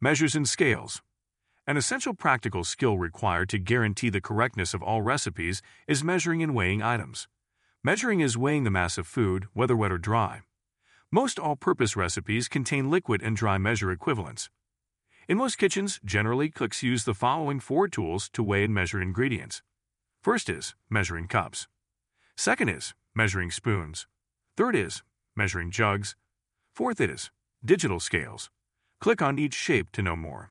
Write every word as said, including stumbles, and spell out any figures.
Measures and scales. An essential practical skill required to guarantee the correctness of all recipes is measuring and weighing items. Measuring is weighing the mass of food, whether wet or dry. Most all-purpose recipes contain liquid and dry measure equivalents. In most kitchens, generally, cooks use the following four tools to weigh and measure ingredients. First is measuring cups. Second is measuring spoons. Third is measuring jugs. Fourth is digital scales. Click on each shape to know more.